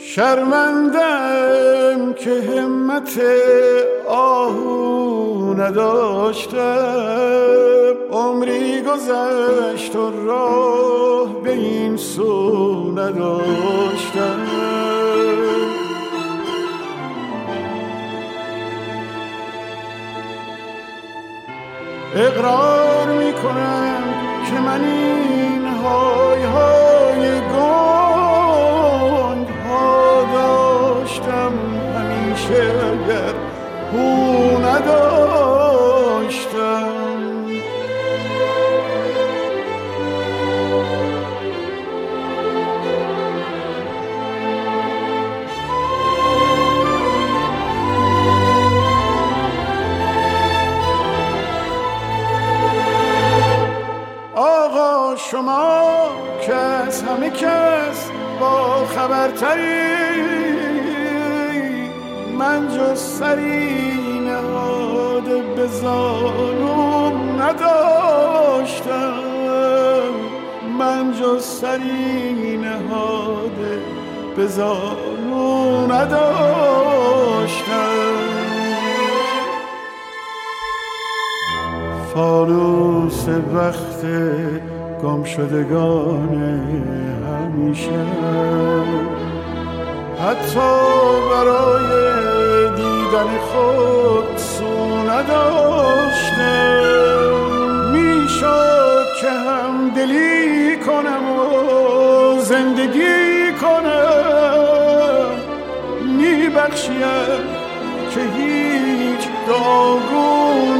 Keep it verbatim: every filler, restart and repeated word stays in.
شرمندم که همت آهو نداشتم، عمری گذشت و راه به این سو نداشتم. اقرار میکنم که من این های های گنگ ها داشتم همیشه اگر او نداشتم. آقا شما که از همه کس با خبرتری، من جز سری نهاده به زانوم نداشتم، من جز سری نهاده به زانوم نداشتم. فانوس وقت گم شدگان همیشه، حتی برای دیدن خود سو نداشتم. میشد که هم دلی کنم و زندگی کنم، میبخشیم که هیچ داغون